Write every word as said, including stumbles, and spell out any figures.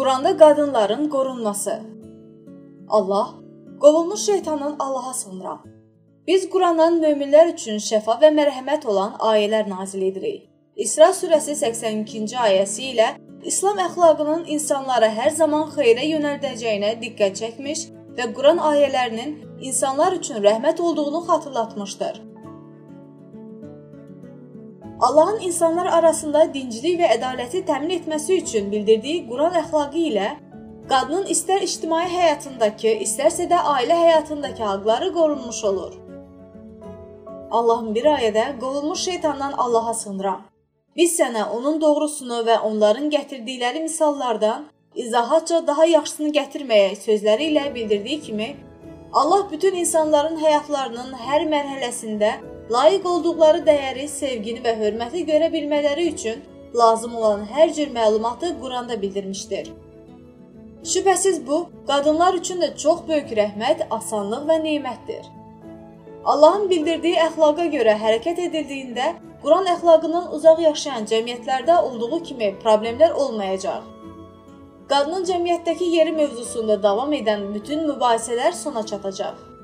Quranda qadınların qorunması. Allah, qovulmuş şeytandan Allaha sığınıram. Biz Qurandan möminlər üçün şəfa və mərhəmət olan ayələr nazil edirik. İsra surəsi səksən ikinci ayəsi ilə İslam əxlaqının insanları hər zaman xeyrə yönəldəcəyinə diqqət çəkmiş və Quran ayələrinin insanlar üçün rəhmət olduğunu xatırlatmışdır. Allahın insanlar arasında dinclik və ədaləti təmin etməsi üçün bildirdiyi Quran əxlaqı ilə qadının istər ictimai həyatındakı, istərsə də ailə həyatındakı haqları qorunmuş olur. Allahın bir ayədə qovulmuş şeytandan Allaha sığınıram. Biz sənə onun doğrusunu və onların gətirdikləri misallardan izahatca daha yaxşısını gətirməyə sözləri ilə bildirdiyi kimi, Allah bütün insanların həyatlarının hər mərhələsində layiq olduqları dəyəri, sevgini və hörməti görə bilmələri üçün lazım olan hər cür məlumatı Quranda bildirmişdir. Şübhəsiz bu, qadınlar üçün də çox böyük rəhmət, asanlıq və nemətdir. Allahın bildirdiyi əxlaqa görə hərəkət edildiyində, Quran əxlaqından uzaq yaşayan cəmiyyətlərdə olduğu kimi problemlər olmayacaq. Qadının cəmiyyətdəki yeri mövzusunda davam edən bütün mübahisələr sona çatacaq.